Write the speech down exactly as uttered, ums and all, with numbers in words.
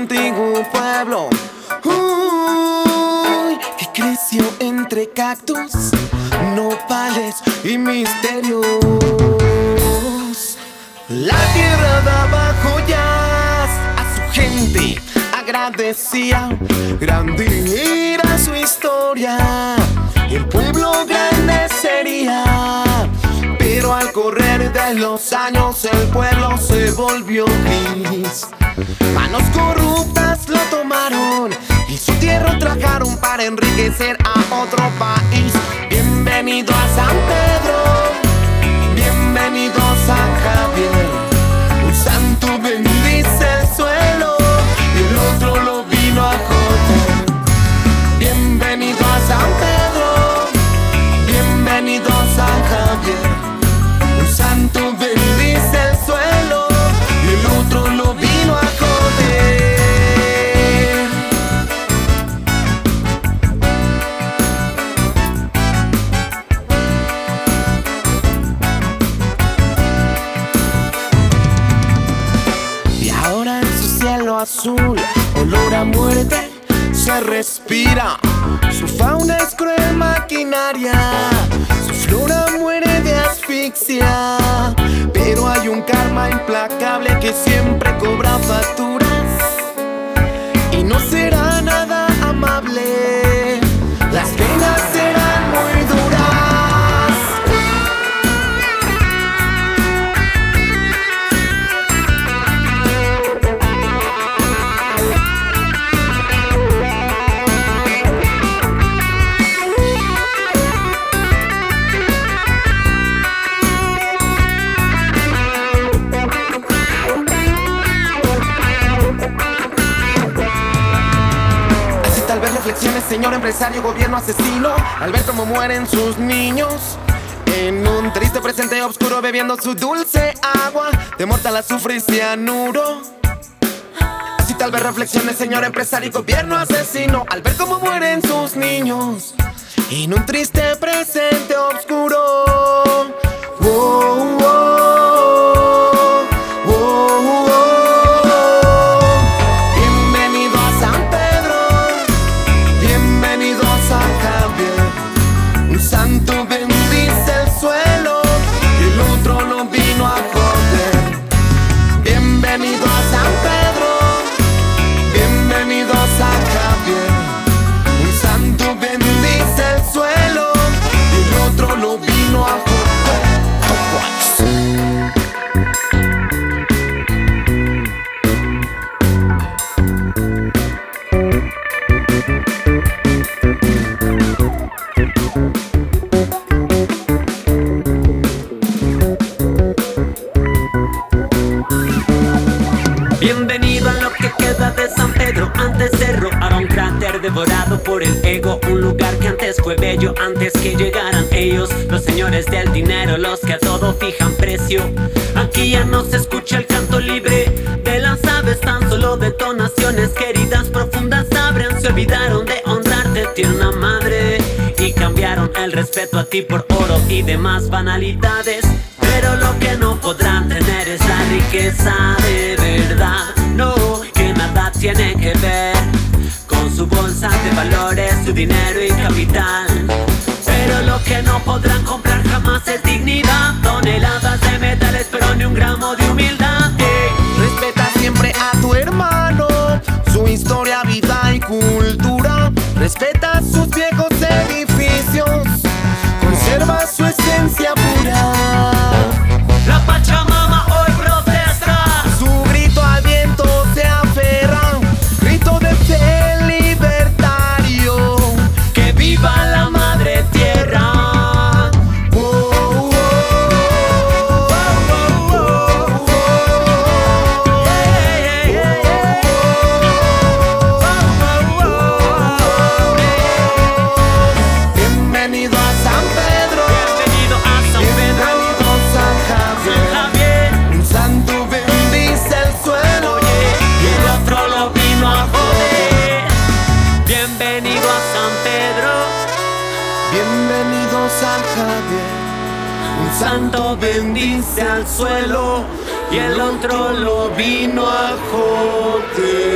antiguo pueblo, uy, que creció entre cactus, nopales y misterios. La tierra daba joyas a su gente, agradecía, grande era su historia, el pueblo grande sería. Pero al correr de los años el pueblo se volvió gris. Manos corruptas lo tomaron y su tierra ultrajaron para enriquecer a otro país. Bienvenido a San Pedro, bienvenido a San Javier. Un santo bendice el suelo y el otro lo vino a joder. Bienvenido a San Pedro, bienvenido a San Javier. Un santo bendice el suelo y el otro lo vino a joder. Y ahora en su cielo azul, olor a muerte se respira. Su fauna es cruel maquinaria, su flora muere de asfixia. Pero hay un karma implacable que siempre cobra facturas y no será nada amable. Las penas serán muy duras. Reflexiones, señor empresario, gobierno asesino, al ver cómo mueren sus niños en un triste presente oscuro, bebiendo su dulce agua de mortal azufre y cianuro. Así tal vez reflexiones, señor empresario, gobierno asesino, al ver cómo mueren sus niños en un triste presente oscuro. Wow, wow. Santo bendice el suelo y el otro lo vino a joder. Bienvenido a San Pedro, bienvenido a San Javier. Un santo bendice el suelo y el otro lo vino a joder. Bienvenido a lo que queda de San Pedro. Antes cerro, ahora un cráter devorado por el ego. Un lugar que antes fue bello, antes que llegaran ellos, los señores del dinero, los que a todo fijan precio. Aquí ya no se escucha el canto libre de las aves, tan solo detonaciones que heridas profundas abren. Se olvidaron de honrarte, tierna madre, y cambiaron el respeto a ti por oro y demás banalidades. Pero lo que no podrán tener es la riqueza de verdad. No, que nada tiene que ver con su bolsa de valores, su dinero y capital. Pero lo que no podrán comprar jamás es dignidad. Toneladas de metales, pero ni un gramo de humildad. Hey, respeta siempre a tu hermano, su historia, vida y cultura. Respeta sus viejos edificios, conserva su esencia pura. La Pachamama hoy protesta, su grito al viento se aferra, grito de fe libertario. Que viva la madre tierra. Oh, oh, oh, oh, oh, oh, oh. Hey, hey, hey, hey. Oh, oh, oh, oh. Bienvenido a San Pedro, Bienvenido a San Pedro, bienvenido a San Javier. Javier. Un santo bendice el suelo Y el otro lo vino a joder. Bienvenido a San Pedro, bienvenido a San Javier. Un santo bendice al suelo y el otro lo vino a joder.